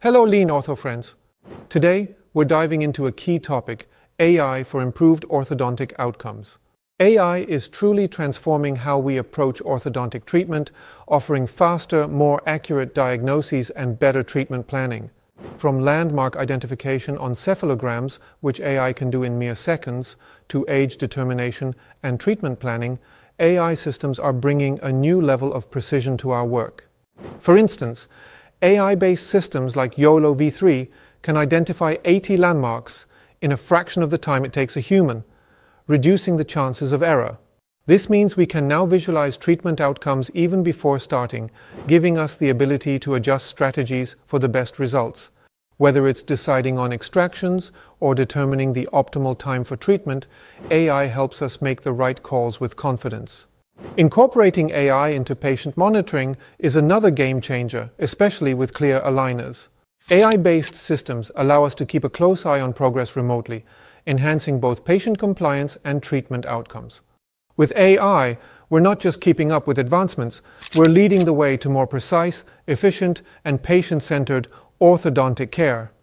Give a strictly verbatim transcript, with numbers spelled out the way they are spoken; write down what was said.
Hello Lean Ortho friends. Today we're diving into a key topic, A I for improved orthodontic outcomes. A I is truly transforming how we approach orthodontic treatment, offering faster, more accurate diagnoses and better treatment planning. From landmark identification on cephalograms, which A I can do in mere seconds, to age determination and treatment planning, A I systems are bringing a new level of precision to our work. For instance, A I-based systems like YOLO V three can identify eighty landmarks in a fraction of the time it takes a human, reducing the chances of error. This means we can now visualize treatment outcomes even before starting, giving us the ability to adjust strategies for the best results. Whether it's deciding on extractions or determining the optimal time for treatment, A I helps us make the right calls with confidence. Incorporating A I into patient monitoring is another game changer, especially with clear aligners. A I-based systems allow us to keep a close eye on progress remotely, enhancing both patient compliance and treatment outcomes. With A I, we're not just keeping up with advancements, we're leading the way to more precise, efficient, and patient-centered orthodontic care.